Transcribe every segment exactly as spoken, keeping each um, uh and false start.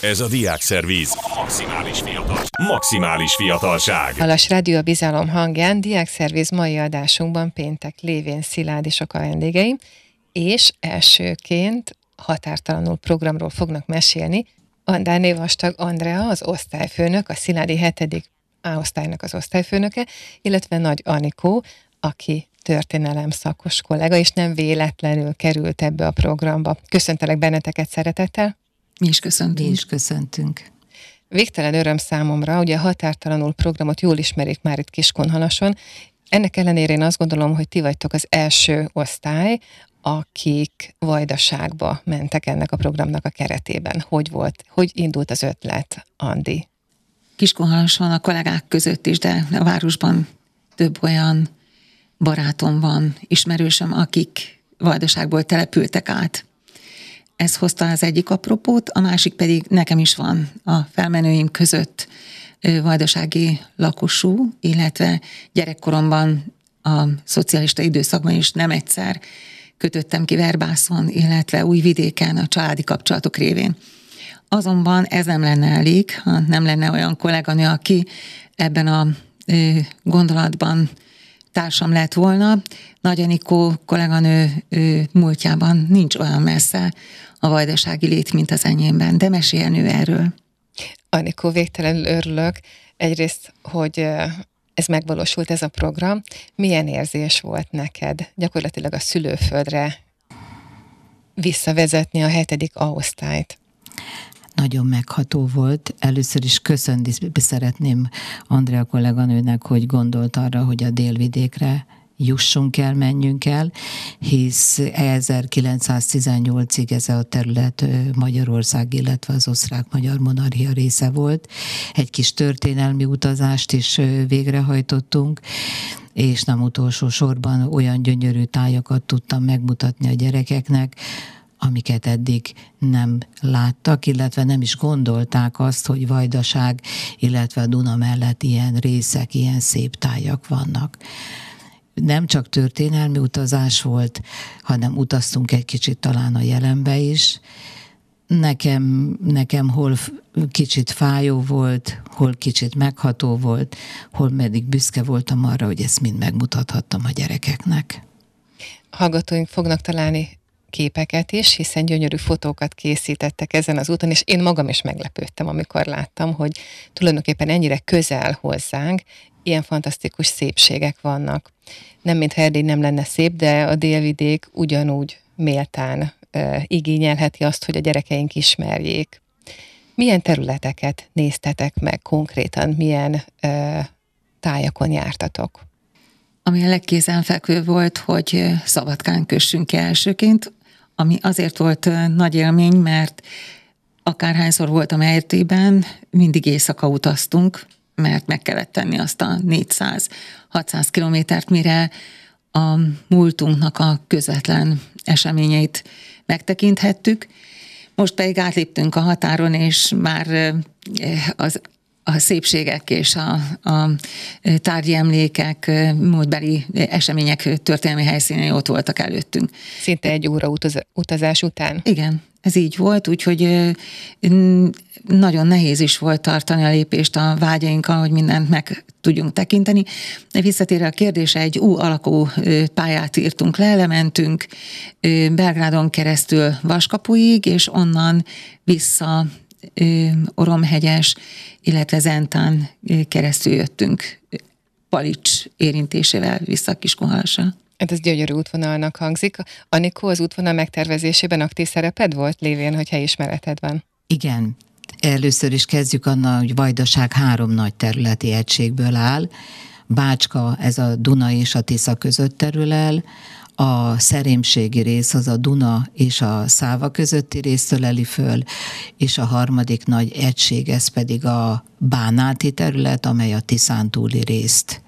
Ez a Diákszervíz. Maximális fiatal. Maximális fiatalság. Halas Rádió a bizalom hangján Diákszervíz mai adásunkban péntek Lévén Szilád és a vendégeim, és elsőként határtalanul programról fognak mesélni Andráné Vastag Andrea, az osztályfőnök, a Sziládi hetedik A osztálynak az osztályfőnöke, illetve Nagy Anikó, aki történelem szakos kollega, és nem véletlenül került ebbe a programba. Köszöntelek benneteket szeretettel. Mi is köszöntünk. Mi is köszöntünk. Végtelen öröm számomra, ugye a határtalanul programot jól ismerik már itt Kiskunhalason. Ennek ellenére én azt gondolom, hogy ti vagytok az első osztály, akik Vajdaságba mentek ennek a programnak a keretében. Hogy volt, hogy indult az ötlet, Andi? Kiskunhalason a kollégák között is, de a városban több olyan barátom van, ismerősöm, akik Vajdaságból települtek át. Ez hozta az egyik apropót, a másik pedig nekem is van a felmenőim között vajdasági lakosú, illetve gyerekkoromban a szocialista időszakban is nem egyszer kötöttem ki Verbászon, illetve Újvidéken a családi kapcsolatok révén. Azonban ez nem lenne elég, ha nem lenne olyan kolléganő, aki ebben a gondolatban társam lett volna. Nagy Anikó kolléganő múltjában nincs olyan messze a vajdasági lét, mint az enyémben, de meséljen ő erről. Anikó, végtelenül örülök. Egyrészt, hogy ez megvalósult, ez a program. Milyen érzés volt neked gyakorlatilag a szülőföldre visszavezetni a hetedik A osztályt? Nagyon megható volt. Először is köszönni szeretném Andrea kolléganőnek, hogy gondolt arra, hogy a délvidékre jussunk el, menjünk el, hisz ezerkilencszáztizennyolcig ez a terület Magyarország, illetve az osztrák-magyar monarchia része volt. Egy kis történelmi utazást is végrehajtottunk, és nem utolsó sorban olyan gyönyörű tájakat tudtam megmutatni a gyerekeknek, amiket eddig nem láttak, illetve nem is gondolták azt, hogy Vajdaság, illetve a Duna mellett ilyen részek, ilyen szép tájak vannak. Nem csak történelmi utazás volt, hanem utaztunk egy kicsit talán a jelenbe is. Nekem, nekem hol kicsit fájó volt, hol kicsit megható volt, hol pedig büszke voltam arra, hogy ezt mind megmutathattam a gyerekeknek. Hallgatóink fognak találni képeket is, hiszen gyönyörű fotókat készítettek ezen az úton, és én magam is meglepődtem, amikor láttam, hogy tulajdonképpen ennyire közel hozzánk ilyen fantasztikus szépségek vannak. Nem mintha Erdély nem lenne szép, de a délvidék ugyanúgy méltán e, igényelheti azt, hogy a gyerekeink ismerjék. Milyen területeket néztetek meg konkrétan, milyen e, tájakon jártatok? Ami a legkézenfekvő volt, hogy Szabadkán kössünk ki elsőként, ami azért volt nagy élmény, mert akárhányszor voltam Erdélyben, mindig éjszaka utaztunk, mert meg kellett tenni azt a négyszáz-hatszáz kilométert, mire a múltunknak a közvetlen eseményeit megtekinthettük. Most pedig átléptünk a határon, és már az a szépségek és a, a tárgyi emlékek, múltbeli események történelmi helyszínei ott voltak előttünk. Szinte egy óra utaz- utazás után? Igen, ez így volt, úgyhogy nagyon nehéz is volt tartani a lépést a vágyainkkal, hogy mindent meg tudjunk tekinteni. De visszatérve a kérdése, egy U alakú pályát írtunk le, lementünk Belgrádon keresztül Vaskapuig, és onnan vissza Oromhegyes, illetve Zentán keresztül jöttünk Palics érintésével vissza Kiskunhalasra. Hát ez gyönyörű útvonalnak hangzik. Anikó, az útvonal megtervezésében aktív szereped volt, lévén, hogy helyismereted van? Igen. Először is kezdjük annal, hogy Vajdaság három nagy területi egységből áll. Bácska, ez a Duna és a Tisza között terül el. A szerémségi rész az a Duna és a Száva közötti részt öleli föl, és a harmadik nagy egység, ez pedig a bánáti terület, amely a Tiszán túli részt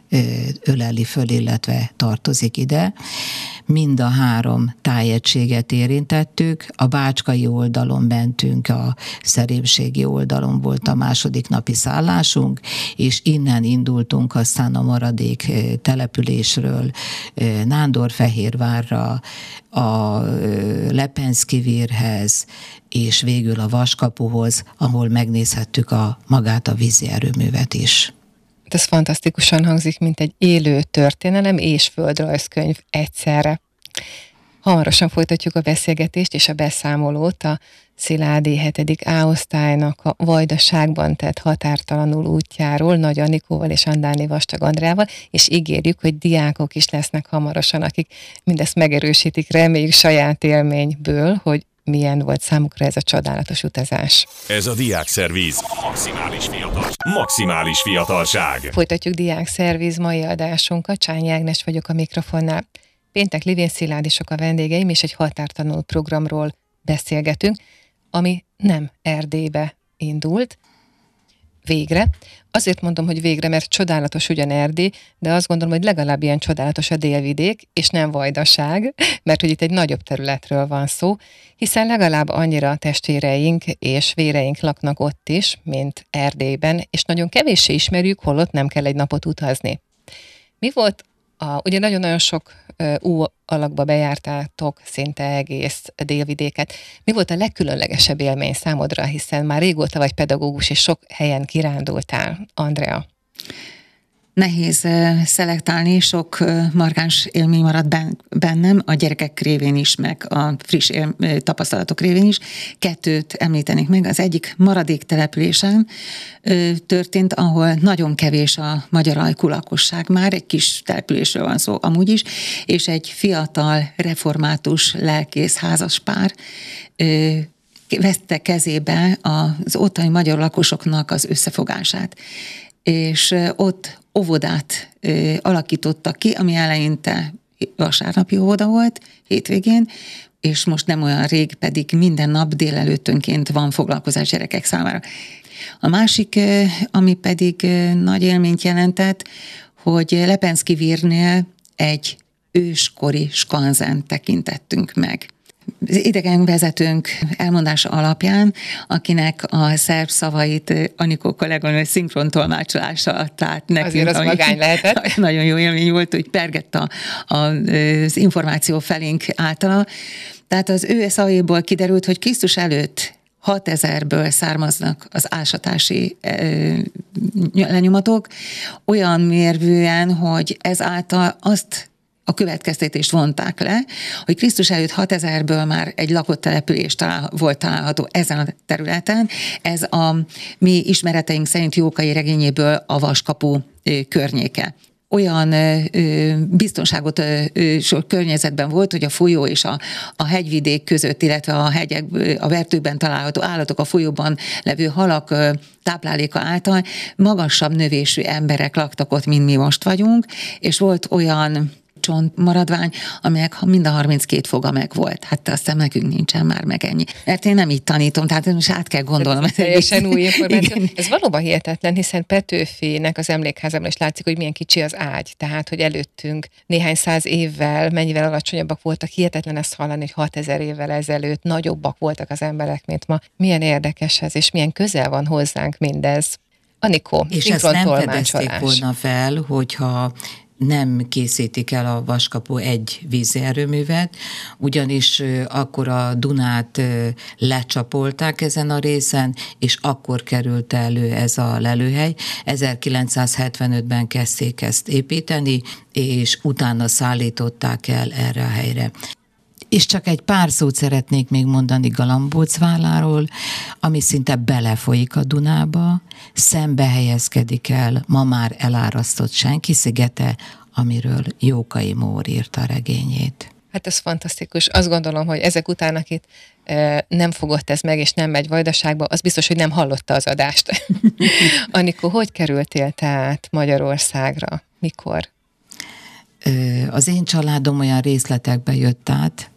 öleli föl, illetve tartozik ide. Mind a három tájegységet érintettük, a bácskai oldalon mentünk, a Szerémségi oldalon volt a második napi szállásunk, és innen indultunk aztán a maradék településről Nándorfehérvárra, a Lepenszkivérhez, és végül a Vaskapuhoz, ahol megnézhettük a, magát a vízi erőművet is. Ez fantasztikusan hangzik, mint egy élő történelem és földrajzkönyv egyszerre. Hamarosan folytatjuk a beszélgetést és a beszámolót a Sziládi hetedik A osztálynak a Vajdaságban tett határtalanul útjáról Nagy Anikóval és Andáni Vastag Andrával, és ígérjük, hogy diákok is lesznek hamarosan, akik mindezt megerősítik, reméljük saját élményből, hogy milyen volt számukra ez a csodálatos utazás. Ez a Diákszervíz. Maximális fiatal. Maximális fiatalság. Folytatjuk Diákszervíz mai adásunkat. Csányi Ágnes vagyok a mikrofonnál. Péntek Livén Szilárdisok a vendégeim, és egy határtalanul programról beszélgetünk, ami nem Erdélybe indult. Végre. Azért mondom, hogy végre, mert csodálatos ugyan Erdély, de azt gondolom, hogy legalább ilyen csodálatos a délvidék, és nem Vajdaság, mert hogy itt egy nagyobb területről van szó, hiszen legalább annyira testvéreink és véreink laknak ott is, mint Erdélyben, és nagyon kevéssé ismerjük, holott nem kell egy napot utazni. Mi volt a, ugye nagyon-nagyon sok ú alakba bejártátok szinte egész délvidéket. Mi volt a legkülönlegesebb élmény számodra, hiszen már régóta vagy pedagógus, és sok helyen kirándultál, Andrea? Nehéz uh, szelektálni, sok uh, markáns élmény maradt ben, bennem, a gyerekek révén is, meg a friss él, uh, tapasztalatok révén is. Kettőt említenék meg. Az egyik maradék településen uh, történt, ahol nagyon kevés a magyar ajkú lakosság már, egy kis településről van szó amúgy is, és egy fiatal, református, lelkész házaspár uh, vette kezébe az ottani magyar lakosoknak az összefogását. És ott óvodát ö, alakítottak ki, ami eleinte vasárnapi óvoda volt, hétvégén, és most nem olyan rég, pedig minden nap délelőttönként van foglalkozás gyerekek számára. A másik, ö, ami pedig ö, nagy élményt jelentett, hogy Lepenszkivérnél egy őskori skanzent tekintettünk meg. Az idegen vezetőnk elmondása alapján, akinek a szerb szavait Anikó kolléganő szinkron tolmácsolása adta át nekünk. Azért az magány lehetett. Nagyon jó élmény volt, hogy pergett a, a, az információ felénk általa. Tehát az ő szavaiból kiderült, hogy Krisztus előtt hatezerből származnak az ásatási e, lenyomatok, olyan mérvűen, hogy ezáltal azt a következtetést vonták le, hogy Krisztus előtt hatezerből már egy lakott település talál, volt található ezen a területen. Ez a mi ismereteink szerint Jókai regényéből a Vaskapu ö, környéke. Olyan ö, biztonságot ö, ö, környezetben volt, hogy a folyó és a, a hegyvidék között, illetve a hegyek, a vertőkben található állatok, a folyóban levő halak ö, tápláléka által magasabb növésű emberek laktak ott, mint mi most vagyunk, és volt olyan csontmaradvány, amelyek mind a harminckét foga meg volt. Hát aztán nekünk nincsen már meg ennyi. Mert én nem így tanítom, tehát most át kell gondolnom. Ez teljesen új információ. Ez valóban hihetetlen, hiszen Petőfinek az emlékházában is látszik, hogy milyen kicsi az ágy. Tehát, hogy előttünk néhány száz évvel, mennyivel alacsonyabbak voltak, hihetetlen ezt hallani, hogy hatezer évvel ezelőtt nagyobbak voltak az emberek, mint ma. Milyen érdekes ez, és milyen közel van hozzánk mindez. Anikó, és ezt nem fedezték volna fel, hogyha nem készítik el a Vaskapu egy vízi erőművet, ugyanis akkor a Dunát lecsapolták ezen a részen, és akkor került elő ez a lelőhely. ezerkilencszázhetvenötben kezdték ezt építeni, és utána szállították el erre a helyre. És csak egy pár szót szeretnék még mondani Galambócváláról, ami szinte belefolyik a Dunába, szembe helyezkedik el ma már elárasztott Senki szigete, amiről Jókai Mór írta a regényét. Hát ez fantasztikus. Azt gondolom, hogy ezek után, akit e, nem fogott ez meg, és nem megy Vajdaságba, az biztos, hogy nem hallotta az adást. Anikó, hogy kerültél te át Magyarországra? Mikor? Az én családom olyan részletekbe jött át.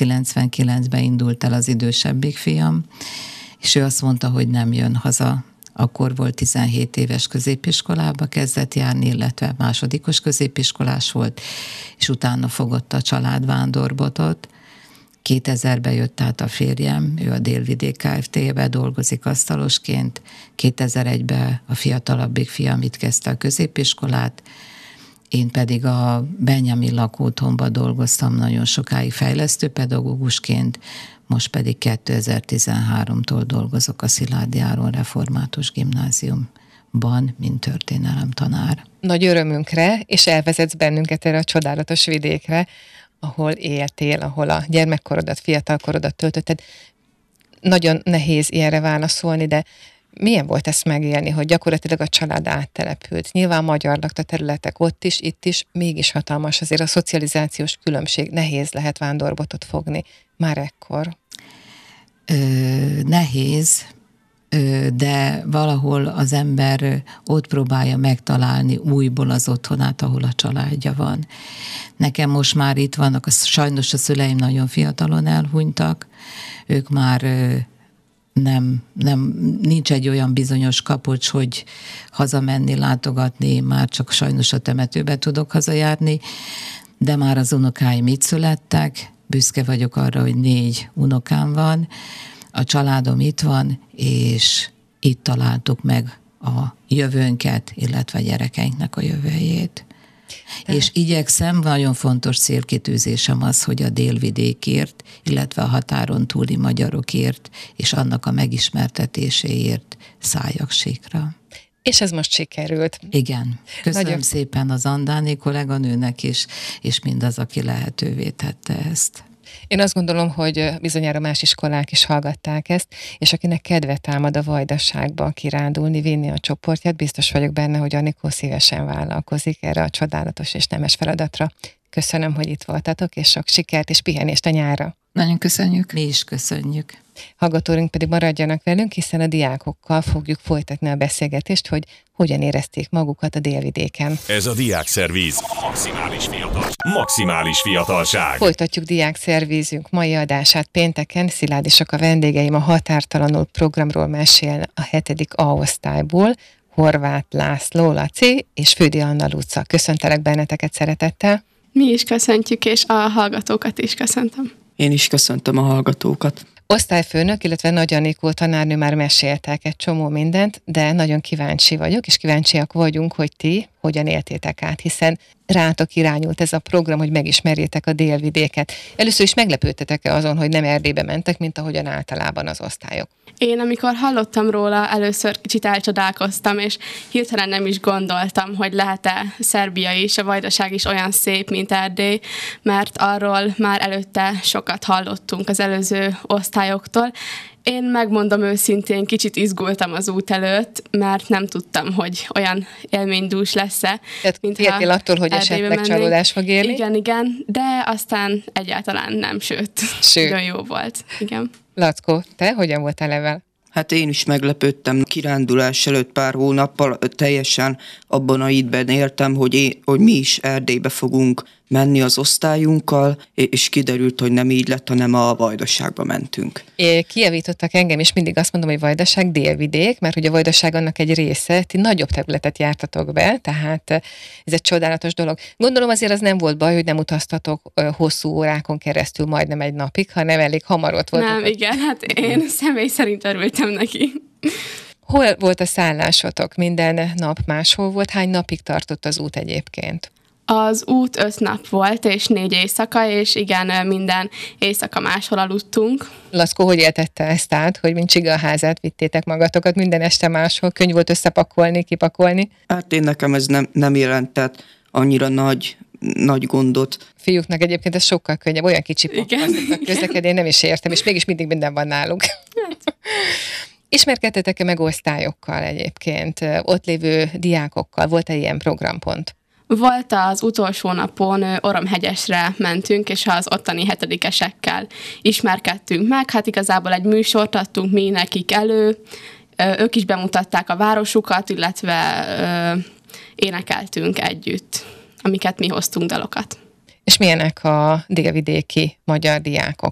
ezerkilencszázkilencvenkilencben indult el az idősebbik fiam, és ő azt mondta, hogy nem jön haza akkor volt tizenhét éves, középiskolába kezdett járni, illetve másodikos középiskolás volt, és utána fogott a család vándorbotot. kétezerben jött át a férjem, ő a Délvidék Kft-be dolgozik asztalosként, kétezer-egyben a fiatalabbik fiam itt kezdte a középiskolát, én pedig a Benjamin lakóotthonban dolgoztam nagyon sokáig fejlesztőpedagógusként, most pedig kétezer-tizenháromtól dolgozok a Szilágyi Áron Református Gimnáziumban, mint történelemtanár. Nagy örömünkre, és elvezetsz bennünket erre a csodálatos vidékre, ahol éltél, ahol a gyermekkorodat, fiatalkorodat töltötted. Nagyon nehéz ilyenre válaszolni, de milyen volt ezt megélni, hogy gyakorlatilag a család áttelepült? Nyilván magyar lakta területek ott is, itt is, mégis hatalmas azért a szocializációs különbség, nehéz lehet vándorbotot fogni. Már ekkor. Ö, nehéz, ö, de valahol az ember ott próbálja megtalálni újból az otthonát, ahol a családja van. Nekem most már itt vannak, sajnos a szüleim nagyon fiatalon elhunytak, ők már ö, nem, nem, nincs egy olyan bizonyos kapocs, hogy hazamenni, látogatni, már csak sajnos a temetőbe tudok hazajárni, de már az unokáim itt születtek, büszke vagyok arra, hogy négy unokám van, a családom itt van, és itt találtuk meg a jövőnket, illetve a gyerekeinknek a jövőjét. De. És igyekszem, nagyon fontos célkitűzésem az, hogy a délvidékért, illetve a határon túli magyarokért, és annak a megismertetéséért szálljak síkra. És ez most sikerült. Igen. Köszönöm Nagyon szépen az Andáni kolléganőnek is, és mindaz, aki lehetővé tette ezt. Én azt gondolom, hogy bizonyára más iskolák is hallgatták ezt, és akinek kedve támad a Vajdaságba kirándulni, vinni a csoportját, biztos vagyok benne, hogy Anikó szívesen vállalkozik erre a csodálatos és nemes feladatra. Köszönöm, hogy itt voltatok, és sok sikert és pihenést a nyárra. Nagyon köszönjük. Mi is köszönjük. Hallgatóink pedig maradjanak velünk, hiszen a diákokkal fogjuk folytatni a beszélgetést, hogy hogyan érezték magukat a délvidéken. Ez a Diákszervíz. Maximális fiatal. Maximális fiatalság. Folytatjuk diákszervízünk mai adását pénteken. Szilágyi Sok a vendégeim, a Határtalanul programról mesél a hetedik A osztályból. Horváth László, Laci és Fődi Anna Luca. Köszöntelek benneteket szeretettel. Mi is köszöntjük, és a hallgatókat is köszöntöm. Én is köszöntöm a hallgatókat. Osztályfőnök, illetve Nagy Anikó tanárnő már meséltek egy csomó mindent, de nagyon kíváncsi vagyok, és kíváncsiak vagyunk, hogy ti hogyan éltétek át, hiszen rátok irányult ez a program, hogy megismerjétek a délvidéket. Először is meglepődtetek-e azon, hogy nem Erdélybe mentek, mint ahogyan általában az osztályok? Én, amikor hallottam róla, először kicsit elcsodálkoztam, és hirtelen nem is gondoltam, hogy lehet-e Szerbia is, a Vajdaság is olyan szép, mint Erdély, mert arról már előtte sokat hallottunk az előző osztályoktól. Én megmondom őszintén, kicsit izgultam az út előtt, mert nem tudtam, hogy olyan élménydús lesz-e. Tehát féltél attól, hogy esetleg csalódás fog érni? Igen, igen, de aztán egyáltalán nem, sőt, sőt. Nagyon jó volt. Igen. Lackó, te hogyan voltál ezzel? Hát én is meglepődtem. Kirándulás előtt pár hónappal teljesen abban a hitben éltem, hogy, én, hogy mi is Erdélybe fogunk menni az osztályunkkal, és kiderült, hogy nem így lett, hanem a Vajdaságba mentünk. É, kijavítottak engem, és mindig azt mondom, hogy Vajdaság délvidék, mert hogy a Vajdaság annak egy része, ti nagyobb területet jártatok be, tehát ez egy csodálatos dolog. Gondolom azért az nem volt baj, hogy nem utaztatok hosszú órákon keresztül, majdnem egy napig, hanem elég hamar ott voltatok. Nem, igen, hát én személy szerint örültem neki. Hol volt a szállásotok? Minden nap máshol volt? Hány napig tartott az út egyébként? Az út öt nap volt, és négy éjszaka, és igen, minden éjszaka máshol aludtunk. Laszkó, hogy éltette ezt át, hogy mint csiga a házát vittétek magatokat minden este máshol? Könnyű volt összepakolni, kipakolni? Hát én nekem ez nem, nem jelentett annyira nagy, nagy gondot. Fiúknak egyébként ez sokkal könnyebb, olyan kicsi pakkolnak közlekedni, én nem is értem, és mégis mindig minden van náluk. Hát. Ismerkedtetek-e meg osztályokkal egyébként, ott lévő diákokkal? Volt-e ilyen programpont? Volt az utolsó napon, Oromhegyesre mentünk, és az ottani hetedikesekkel ismerkedtünk meg. Hát igazából egy műsort adtunk mi nekik elő, ők is bemutatták a városukat, illetve énekeltünk együtt, amiket mi hoztunk dalokat. És milyenek a délvidéki magyar diákok?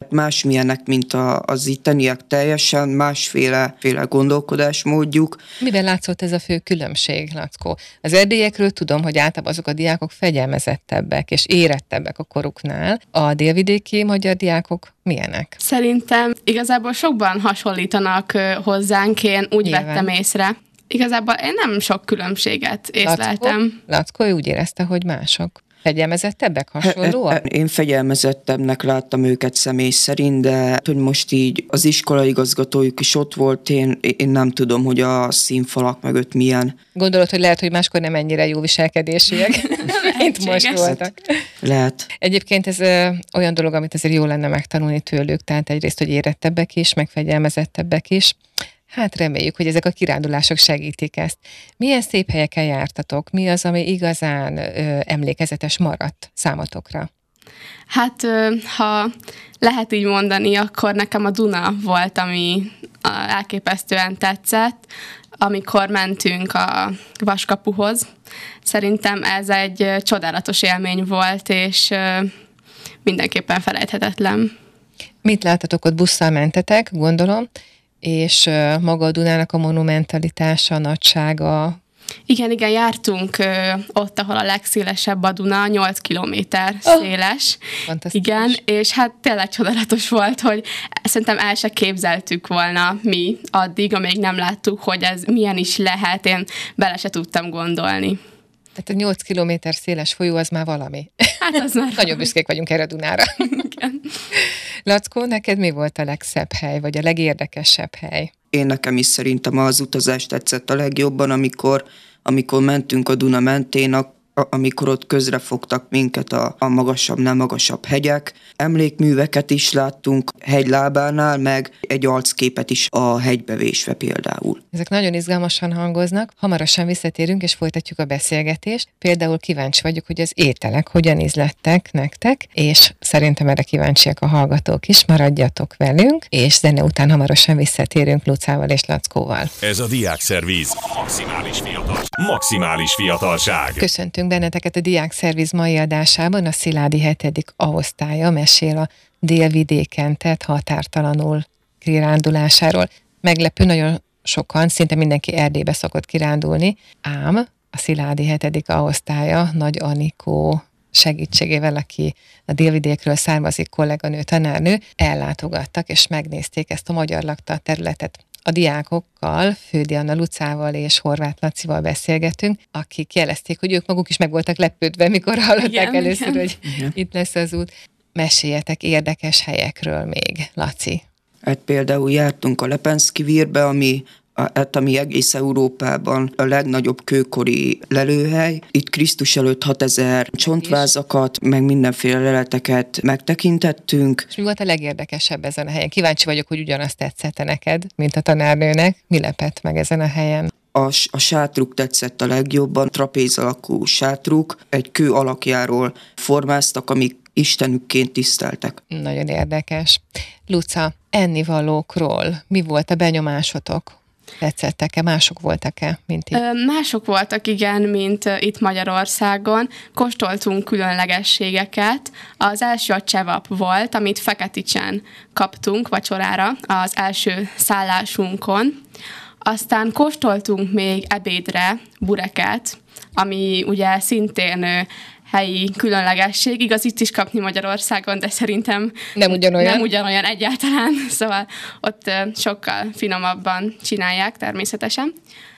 másmilyenek, mint a, az itteniek, teljesen másféle féle gondolkodásmódjuk. Miben látszott ez a fő különbség, Lackó? Az erdélyekről tudom, hogy általában azok a diákok fegyelmezettebbek és érettebbek a koruknál. A délvidéki magyar diákok milyenek? Szerintem igazából sokban hasonlítanak ö, hozzánk, én úgy Nyilván. vettem észre. Igazából én nem sok különbséget észleltem. Lackó, Lackó úgy érezte, hogy mások. Fegyelmezettebbek, hasonlóak? Én fegyelmezettebbnek láttam őket személy szerint, de hogy most így az iskolaigazgatójuk is ott volt, én, én nem tudom, hogy a színfalak mögött milyen. Gondolod, hogy lehet, hogy máskor nem ennyire jó viselkedésűek, mint most voltak. Lehet. Egyébként ez ö, olyan dolog, amit azért jó lenne megtanulni tőlük, tehát egyrészt, hogy érettebbek is, meg fegyelmezettebbek is. Hát reméljük, hogy ezek a kirándulások segítik ezt. Milyen szép helyeken jártatok? Mi az, ami igazán ö, emlékezetes maradt számotokra? Hát, ö, ha lehet így mondani, akkor nekem a Duna volt, ami a, elképesztően tetszett, amikor mentünk a Vaskapuhoz. Szerintem ez egy ö, csodálatos élmény volt, és ö, mindenképpen felejthetetlen. Mit láttatok ott? Busszal mentetek, gondolom, és ö, maga a Dunának a monumentalitása, a nagysága. Igen, igen, jártunk ö, ott, ahol a legszélesebb a Duna, nyolc kilométer széles. Fantasztikus. Igen, és hát tényleg csodálatos volt, hogy szerintem el se képzeltük volna mi addig, amíg nem láttuk, hogy ez milyen is lehet, én bele se tudtam gondolni. Tehát a nyolc kilométer széles folyó az már valami. Hát az már... Nagyon büszkék vagyunk erre a Dunára. Igen. Lackó, neked mi volt a legszebb hely, vagy a legérdekesebb hely? Én nekem is szerintem az utazás tetszett a legjobban, amikor, amikor mentünk a Duna mentén, a, a, amikor ott közrefogtak minket a, a magasabb, nem magasabb hegyek. Emlékműveket is láttunk hegylábánál, meg egy arcképet is a hegybe vésve például. Ezek nagyon izgalmasan hangoznak. Hamarosan visszatérünk, és folytatjuk a beszélgetést. Például kíváncsi vagyok, hogy az ételek hogyan ízlettek nektek, és szerintem erre kíváncsiak a hallgatók is. Maradjatok velünk, és zene után hamarosan visszatérünk Lucával és Lackóval. Ez a Diákszervíz. Maximális fiatal. Maximális fiatalság. Köszöntünk benneteket a Diákszerviz mai adásában. A Sziládi hetedik A osztálya mesél a délvidéken tett határtalanul kirándulásáról. Meglepő, nagyon sokan, szinte mindenki Erdélybe szokott kirándulni, ám a Sziládi hetedik A osztálya Nagy Anikó segítségével, aki a délvidékről származik, kolléganő, tanárnő, ellátogattak és megnézték ezt a magyar lakta területet. A diákokkal, Fődi Anna Lucával és Horváth Lacival beszélgetünk, akik jelezték, hogy ők maguk is meg voltak lepődve, mikor hallották igen, először, igen. hogy igen. itt lesz az út. Meséljetek érdekes helyekről még, Laci. Hát például jártunk a Lepenszky vírbe, ami Hát, ami egész Európában a legnagyobb kőkori lelőhely. Itt Krisztus előtt hatezer csontvázakat, meg mindenféle leleteket megtekintettünk. És mi volt a legérdekesebb ezen a helyen? Kíváncsi vagyok, hogy ugyanazt tetszett neked, mint a tanárnőnek. Mi lepett meg ezen a helyen? A, a sátruk tetszett a legjobban, trapéz alakú sátruk, egy kő alakjáról formáztak, amik istenükként tiszteltek. Nagyon érdekes. Luca, ennivalókról mi volt a benyomásotok? Tetszettek-e? Mások voltak-e, mint itt? Mások voltak, igen, mint itt Magyarországon. Kóstoltunk különlegességeket. Az első a csevap volt, amit Feketicsen kaptunk vacsorára az első szállásunkon. Aztán kóstoltunk még ebédre bureket, ami ugye szintén helyi különlegesség. Igaz, itt is kapni Magyarországon, de szerintem nem ugyanolyan, nem ugyanolyan egyáltalán, szóval ott sokkal finomabban csinálják természetesen.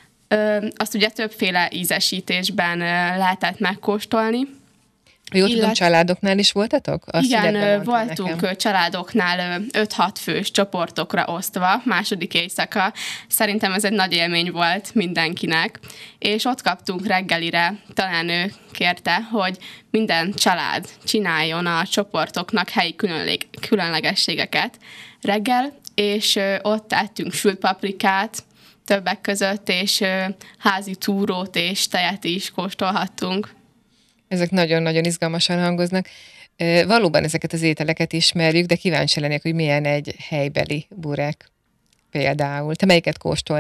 Azt ugye többféle ízesítésben lehetett megkóstolni. Jól tudom, Illet... családoknál is voltatok? Azt igen, voltunk nekem. Családoknál öt-hat fős csoportokra osztva, második éjszaka. Szerintem ez egy nagy élmény volt mindenkinek, és ott kaptunk reggelire, talán ő kérte, hogy minden család csináljon a csoportoknak helyi különlegességeket reggel, és ott ettünk sült paprikát többek között, és házi túrót és tejet is kóstolhattunk. Ezek nagyon-nagyon izgalmasan hangoznak. Valóban ezeket az ételeket ismerjük, de kíváncsi lennék, hogy milyen egy helybeli burek például. Te melyiket kóstoltad?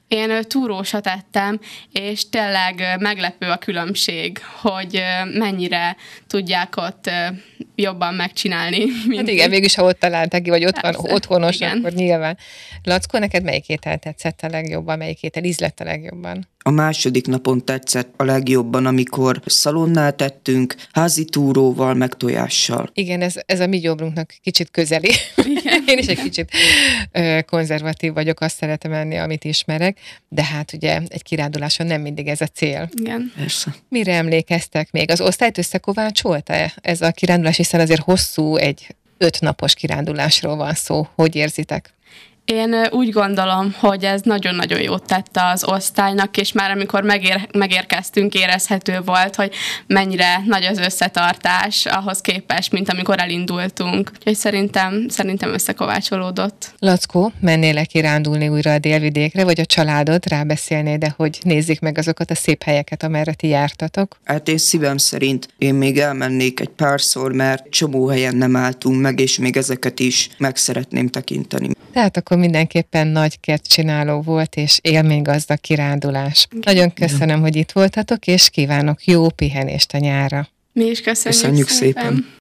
Én ö, túrósat tettem, és tényleg ö, meglepő a különbség, hogy ö, mennyire tudják ott ö, jobban megcsinálni. Hát igen, mégis ha ott találták ki, vagy ott van Persze, otthonos, igen. akkor nyilván. Lackó, neked melyik étel tetszett a legjobban, melyik étel ízlett a legjobban? A második napon tetszett a legjobban, amikor szalonnál tettünk, házi túróval, meg tojással. Igen, ez, ez a mi gyobrunknak kicsit közeli. Igen. Én is egy kicsit ö, konzervatív vagyok, azt szeretem enni, amit ismerek, de hát ugye egy kiránduláson nem mindig ez a cél. Igen. Persze. Mire emlékeztek még? Az osztályt összekovácsolta ez a kirándulás, hiszen azért hosszú, egy öt napos kirándulásról van szó. Hogy érzitek? Én úgy gondolom, hogy ez nagyon-nagyon jót tette az osztálynak, és már amikor megér, megérkeztünk, érezhető volt, hogy mennyire nagy az összetartás ahhoz képest, mint amikor elindultunk. Úgyhogy szerintem, szerintem összekovácsolódott. Lackó, mennél-e kirándulni újra a délvidékre, vagy a családod rábeszélné, de hogy nézzék meg azokat a szép helyeket, amerre ti jártatok? Hát én szívem szerint én még elmennék egy párszor, mert csomó helyen nem álltunk meg, és még ezeket is meg szeretném tekinteni. Tehát akkor mindenképpen nagy kertcsináló volt, és élménygazdag kirándulás. Nagyon köszönöm, hogy itt voltatok, és kívánok jó pihenést a nyárra. Mi is köszönjük, Köszönjük szépen. szépen.